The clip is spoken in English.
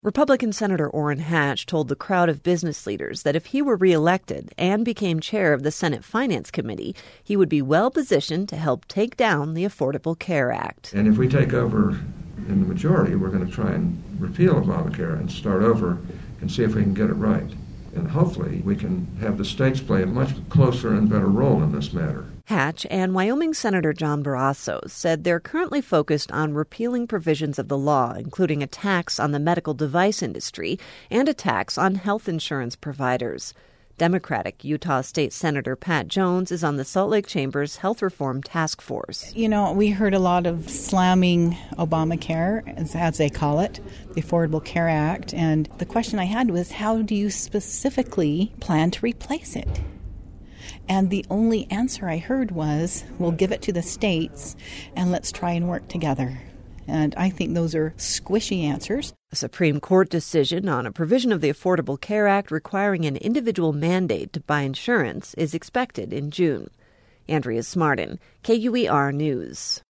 Republican Senator Orrin Hatch told the crowd of business leaders that if he were reelected and became chair of the Senate Finance Committee, he would be well positioned to help take down the Affordable Care Act. And if we take over in the majority, we're going to try and repeal Obamacare and start over and see if we can get it right. And hopefully we can have the states play a much closer and better role in this matter. Hatch and Wyoming Senator John Barrasso said they're currently focused on repealing provisions of the law, including a tax on the medical device industry and a tax on health insurance providers. Democratic Utah State Senator Pat Jones is on the Salt Lake Chamber's Health Reform Task Force. You know, we heard a lot of slamming Obamacare, as they call it, the Affordable Care Act, and the question I had was, how do you specifically plan to replace it? And the only answer I heard was, we'll give it to the states and let's try and work together. And I think those are squishy answers. A Supreme Court decision on a provision of the Affordable Care Act requiring an individual mandate to buy insurance is expected in June. Andrea Smartin, KUER News.